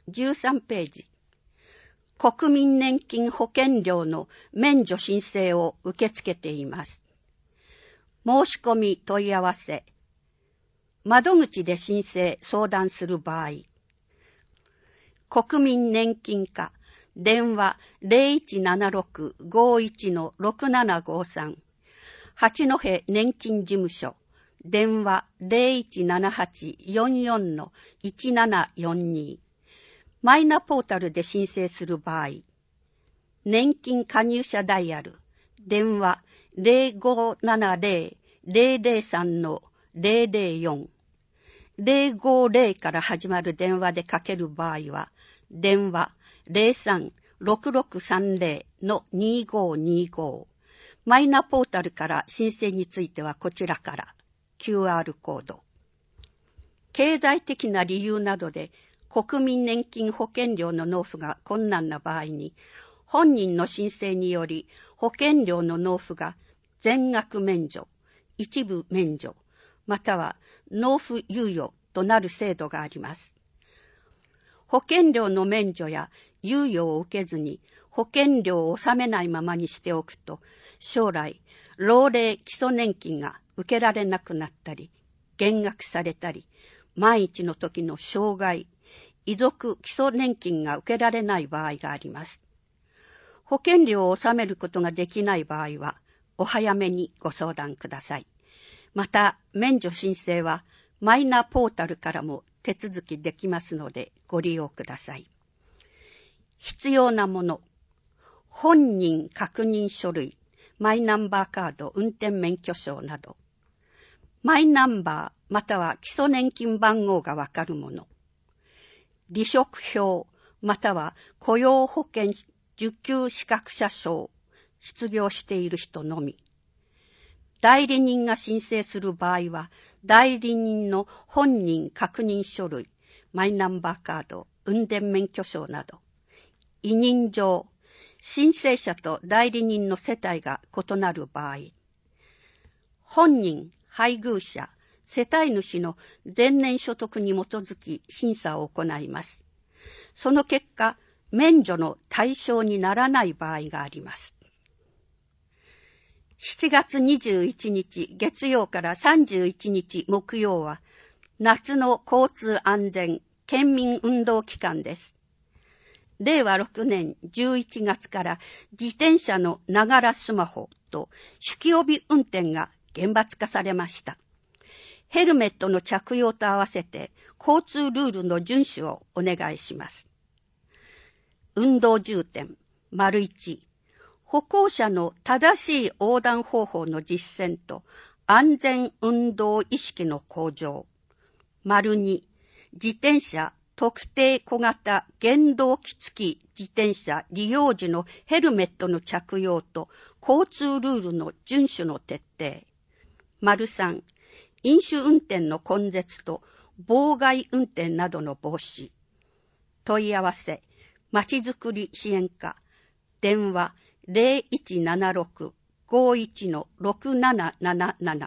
13ページ。国民年金保険料の免除申請を受け付けています。申し込み問い合わせ。窓口で申請相談する場合。国民年金課電話 0176-51-6753 八戸年金事務所電話 0178-44-1742 マイナポータルで申請する場合、年金加入者ダイヤル電話 0570-003-004 050から始まる電話でかける場合は、電話 03-6630-2525 マイナポータルから申請についてはこちらから QR コード。経済的な理由などで国民年金保険料の納付が困難な場合に、本人の申請により保険料の納付が全額免除、一部免除、または納付猶予となる制度があります。保険料の免除や猶予を受けずに保険料を納めないままにしておくと、将来、老齢基礎年金が受けられなくなったり、減額されたり、万一の時の障害、遺族基礎年金が受けられない場合があります。保険料を納めることができない場合は、お早めにご相談ください。また、免除申請はマイナポータルからも手続きできますのでご利用ください。必要なもの、本人確認書類、マイナンバーカード、運転免許証など、マイナンバーまたは基礎年金番号がわかるもの、離職票または雇用保険受給資格者証、失業している人のみ。代理人が申請する場合は、代理人の本人確認書類、マイナンバーカード、運転免許証など、委任状、申請者と代理人の世帯が異なる場合、本人、配偶者、世帯主の前年所得に基づき審査を行います。その結果、免除の対象にならない場合があります。7月21日月曜から31日木曜は、夏の交通安全県民運動期間です。令和6年11月から自転車のながらスマホと酒気帯び運転が厳罰化されました。ヘルメットの着用と合わせて交通ルールの遵守をお願いします。運動重点 ①歩行者の正しい横断方法の実践と安全運動意識の向上 ②自転車特定小型原動機付き自転車利用時のヘルメットの着用と交通ルールの遵守の徹底 ③飲酒運転の根絶と妨害運転などの防止。問い合わせ、まちづくり支援課、電話 0176-51-6777。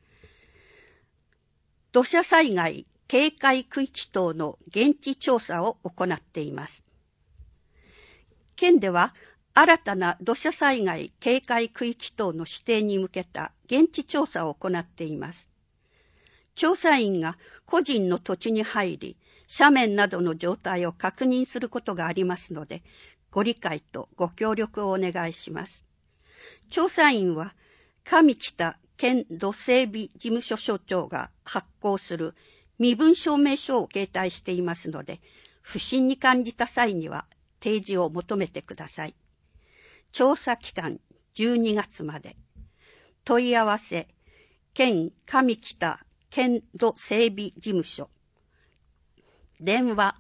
土砂災害警戒区域等の現地調査を行っています。県では新たな土砂災害警戒区域等の指定に向けた現地調査を行っています。調査員が個人の土地に入り、斜面などの状態を確認することがありますので、ご理解とご協力をお願いします。調査員は、上北県土整備事務所所長が発行する身分証明書を携帯していますので、不審に感じた際には提示を求めてください。調査期間12月まで。問い合わせ、県上北県土整備事務所。電話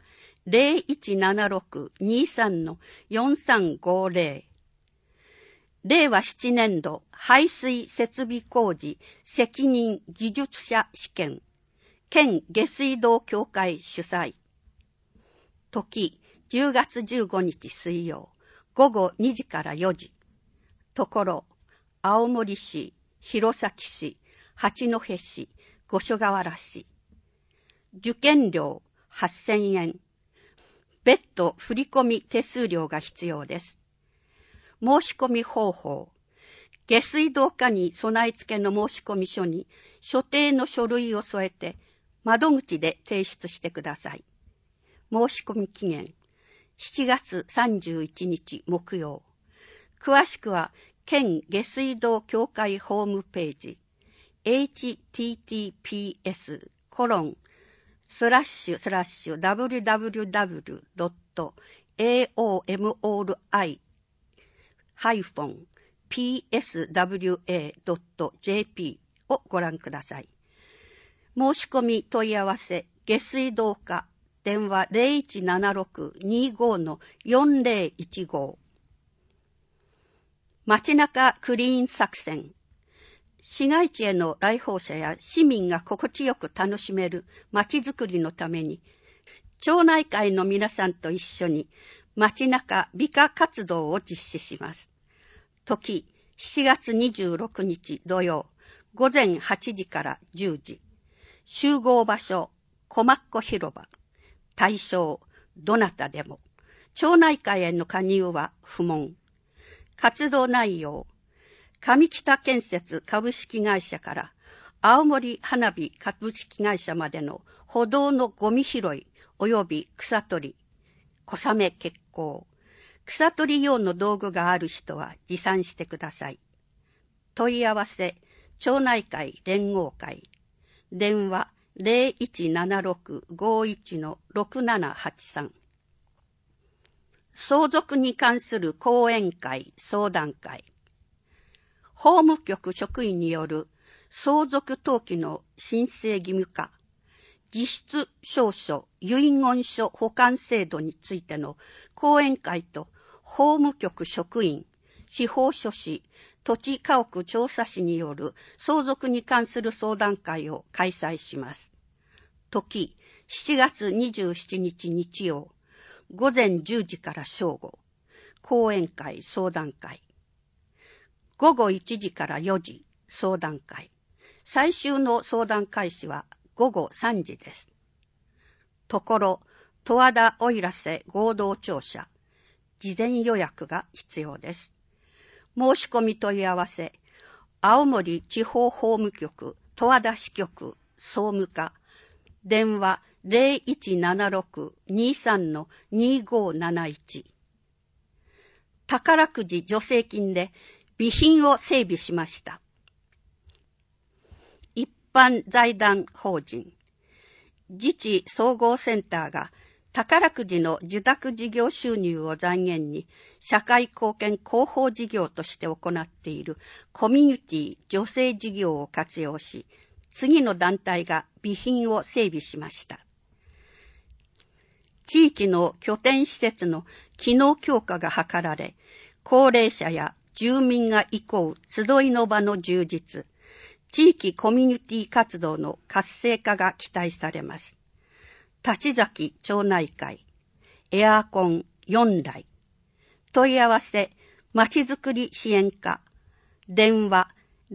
0176-23-4350。令和7年度排水設備工事責任技術者試験。県下水道協会主催。時、10月15日水曜、午後2時から4時。ところ、青森市、弘前市、八戸市、五所川原市。受験料8000円。 別途振込手数料が必要です。申し込み方法。下水道課に備え付けの申し込み書に所定の書類を添えて窓口で提出してください。申し込み期限7月31日木曜。詳しくは県下水道協会ホームページ https://www.aomori-pswa.jp をご覧ください。申し込み問い合わせ下水道課電話 0176-25-4015 街中クリーン作戦。市街地への来訪者や市民が心地よく楽しめる街づくりのために、町内会の皆さんと一緒に街中美化活動を実施します。時、7月26日土曜、午前8時から10時。集合場所、小松子広場。対象、どなたでも。町内会への加入は不問。活動内容、上北建設株式会社から青森花火株式会社までの歩道のゴミ拾い及び草取り、小雨決行、草取り用の道具がある人は持参してください。問い合わせ、町内会連合会、電話0176-51-6783。相続に関する講演会、相談会。法務局職員による相続登記の申請義務化、自筆証書、遺言書保管制度についての講演会と法務局職員、司法書士、土地家屋調査士による相続に関する相談会を開催します。時、7月27日日曜、午前10時から正午、講演会相談会。午後1時から4時、相談会。最終の相談開始は午後3時です。ところ、十和田奥入瀬合同庁舎。事前予約が必要です。申し込み問い合わせ、青森地方法務局十和田支局総務課、電話0176-23-2571。宝くじ助成金で備品を整備しました。一般財団法人自治総合センターが宝くじの受託事業収入を財源に社会貢献広報事業として行っているコミュニティ助成事業を活用し、次の団体が備品を整備しました。地域の拠点施設の機能強化が図られ、高齢者や住民が憩う集いの場の充実、地域コミュニティ活動の活性化が期待されます。立崎町内会、エアコン4台。問い合わせ、まちづくり支援課、電話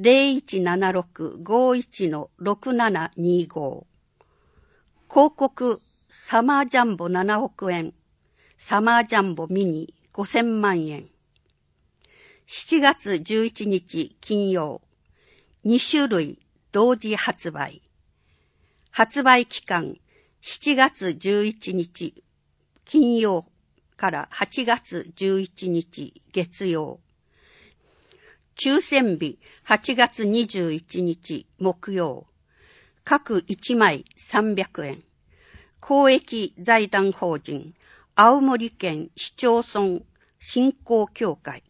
0176-51-6725。広告、サマージャンボ7億円、サマージャンボミニ5000万円。7月11日金曜、2種類同時発売。発売期間、7月11日金曜から8月11日月曜。抽選日8月21日木曜。各1枚300円。公益財団法人青森県市町村振興協会。